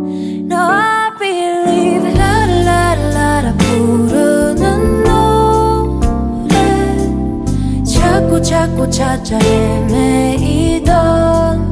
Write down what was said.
No, I believe 라라라라 부르는 노래 자꾸 찾아 헤매이던